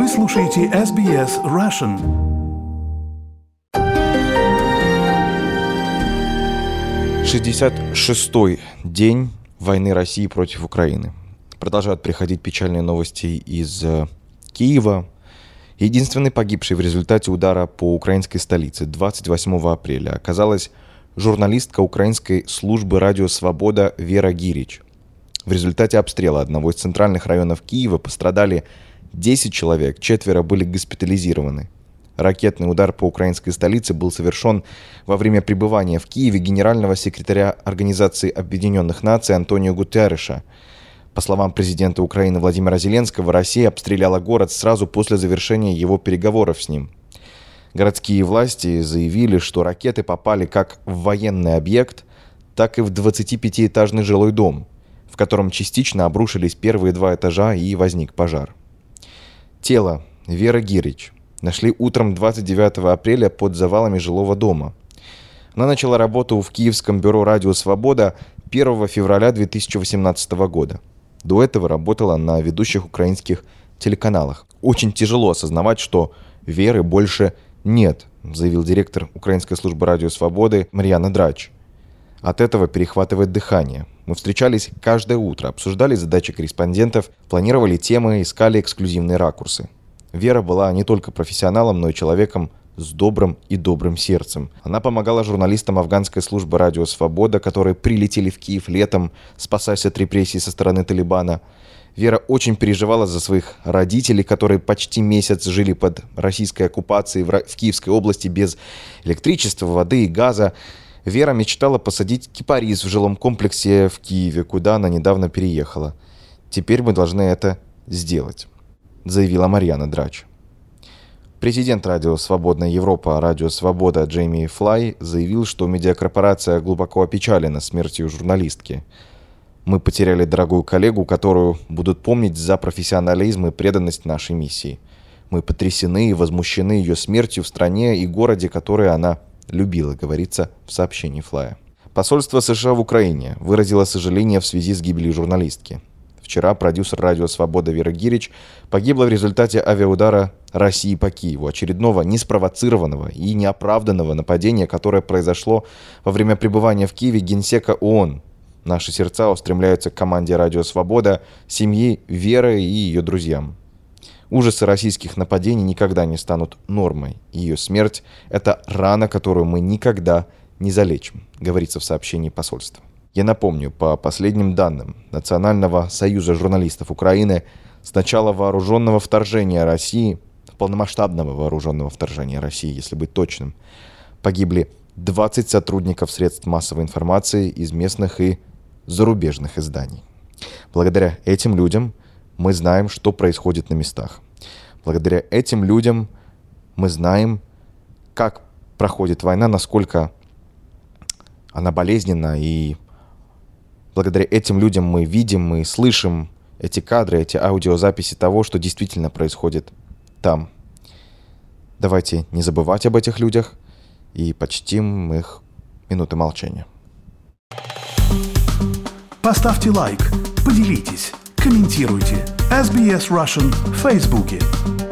Вы слушаете SBS Russian. «66-й день войны России против Украины. Продолжают приходить печальные новости из Киева. Единственный погибший в результате удара по украинской столице 28 апреля оказалась журналистка украинской службы «Радио Свобода» Вера Гирич. В результате обстрела одного из центральных районов Киева пострадали 10 человек, 4 были госпитализированы. Ракетный удар по украинской столице был совершен во время пребывания в Киеве генерального секретаря Организации Объединенных Наций Антонио Гутерреша. По словам президента Украины Владимира Зеленского, Россия обстреляла город сразу после завершения его переговоров с ним. Городские власти заявили, что ракеты попали как в военный объект, так и в 25-этажный жилой дом, в котором частично обрушились первые 2 этажа и возник пожар. Тело Веры Гирич нашли утром 29 апреля под завалами жилого дома. Она начала работу в Киевском бюро «Радио Свобода» 1 февраля 2018 года. До этого работала на ведущих украинских телеканалах. «Очень тяжело осознавать, что Веры больше нет», заявил директор Украинской службы «Радио Свободы» Марьяна Драч. «От этого перехватывает дыхание. Мы встречались каждое утро, обсуждали задачи корреспондентов, планировали темы, искали эксклюзивные ракурсы. Вера была не только профессионалом, но и человеком с добрым и добрым сердцем. Она помогала журналистам афганской службы «Радио Свобода», которые прилетели в Киев летом, спасаясь от репрессий со стороны Талибана. Вера очень переживала за своих родителей, которые почти месяц жили под российской оккупацией в Киевской области без электричества, воды и газа. Вера мечтала посадить кипарис в жилом комплексе в Киеве, куда она недавно переехала. Теперь мы должны это сделать», заявила Марьяна Драч. Президент радио «Свободная Европа», «Радио Свобода» Джейми Флай заявил, что медиакорпорация глубоко опечалена смертью журналистки. «Мы потеряли дорогую коллегу, которую будут помнить за профессионализм и преданность нашей миссии. Мы потрясены и возмущены ее смертью в стране и городе, который она любила», говорится в сообщении Флая. Посольство США в Украине выразило сожаление в связи с гибелью журналистки. Вчера продюсер «Радио Свобода» Вера Гирич погибла в результате авиаудара России по Киеву, очередного неспровоцированного и неоправданного нападения, которое произошло во время пребывания в Киеве генсека ООН. Наши сердца устремляются к команде «Радио Свобода», семье Веры и ее друзьям. Ужасы российских нападений никогда не станут нормой. Ее смерть – это рана, которую мы никогда не залечим, говорится в сообщении посольства. Я напомню, по последним данным Национального союза журналистов Украины, с начала вооруженного вторжения России, полномасштабного вооруженного вторжения России, если быть точным, погибли 20 сотрудников средств массовой информации из местных и зарубежных изданий. Благодаря этим людям мы знаем, что происходит на местах. Благодаря этим людям мы знаем, как проходит война, насколько она болезненна, и благодаря этим людям мы видим и слышим эти кадры, эти аудиозаписи того, что действительно происходит там. Давайте не забывать об этих людях и почтим их минуты молчания. Поставьте лайк, поделитесь, комментируйте. SBS Russian в Фейсбуке.